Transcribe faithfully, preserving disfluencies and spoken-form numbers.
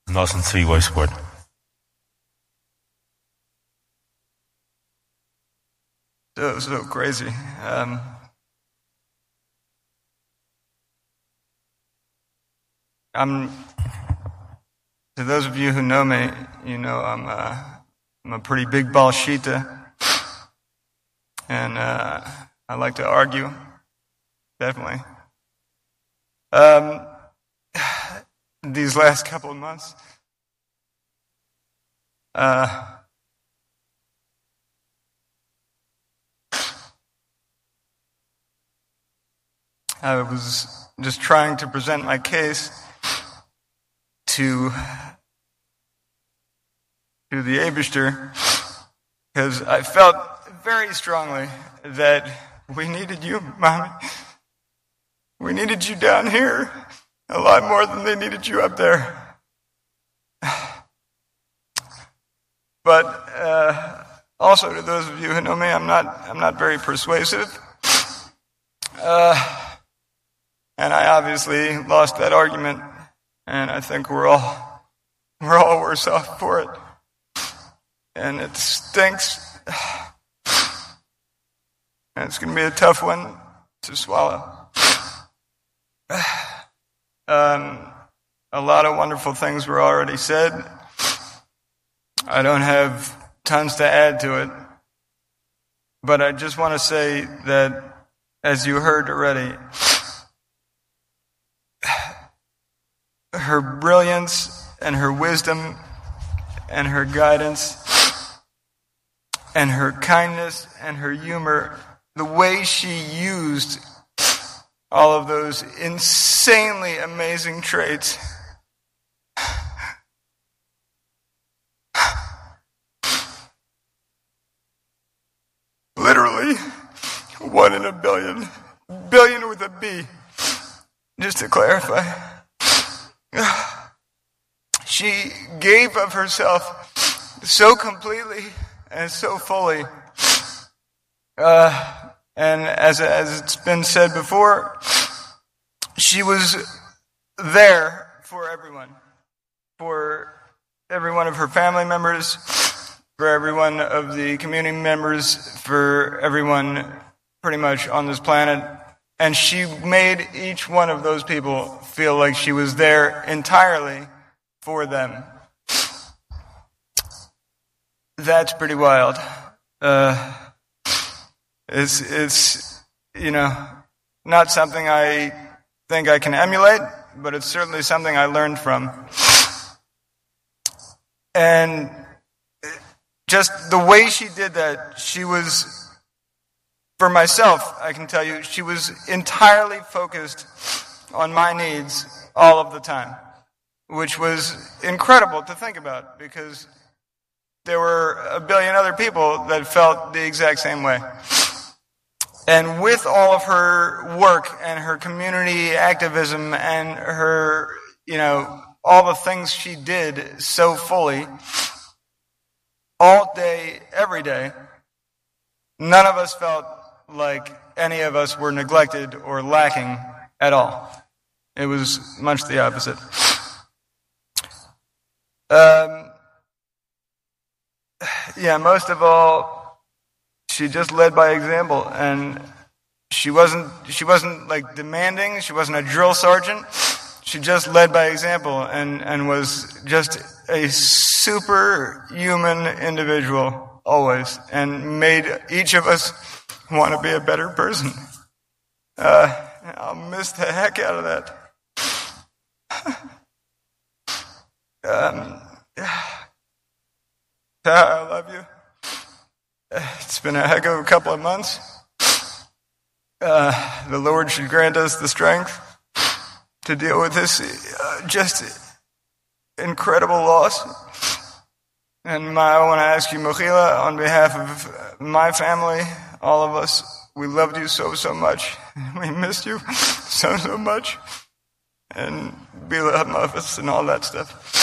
Nosind svig i sport. So, so crazy. Um, I'm, to those of you who know me, you know I'm a, I'm a pretty big ball shita, and uh, I like to argue, definitely. Um, these last couple of months, uh, I was just trying to present my case to to the Eibishter, because I felt very strongly that we needed you, Mommy. We needed you down here a lot more than they needed you up there. But uh, also, to those of you who know me, I'm not I'm not very persuasive. Uh, and I obviously lost that argument, and I think we're all we're all worse off for it. And it stinks. And it's going to be a tough one to swallow. Um, a lot of wonderful things were already said. I don't have tons to add to it. But I just want to say that, as you heard already, her brilliance and her wisdom and her guidance and her kindness and her humor, the way she used all of those insanely amazing traits, literally one in a billion, billion with a B, just to clarify. She gave of herself so completely and so fully. Uh, and as, as it's been said before, she was there for everyone. For every one of her family members, for every one of the community members, for everyone pretty much on this planet. And she made each one of those people feel like she was there entirely for them. That's pretty wild. Uh, it's, it's, you know, not something I think I can emulate, but it's certainly something I learned from. And just the way she did that, she was, for myself, I can tell you, she was entirely focused on my needs all of the time, which was incredible to think about, because there were a billion other people that felt the exact same way. And with all of her work and her community activism and her, you know, all the things she did so fully, all day, every day, none of us felt like any of us were neglected or lacking at all. It was much the opposite. Um, yeah, most of all, she just led by example, and she wasn't she wasn't like demanding. She wasn't a drill sergeant. She just led by example, and, and was just a superhuman individual always, and made each of us want to be a better person. Uh, I'll miss the heck out of that. um, I love you. It's been a heck of a couple of months. Uh, the Lord should grant us the strength to deal with this uh, just incredible loss. And my, I want to ask you, Mechila, on behalf of my family, all of us, we loved you so, so much. We missed you so, so much. And Bila Hamafis and all that stuff.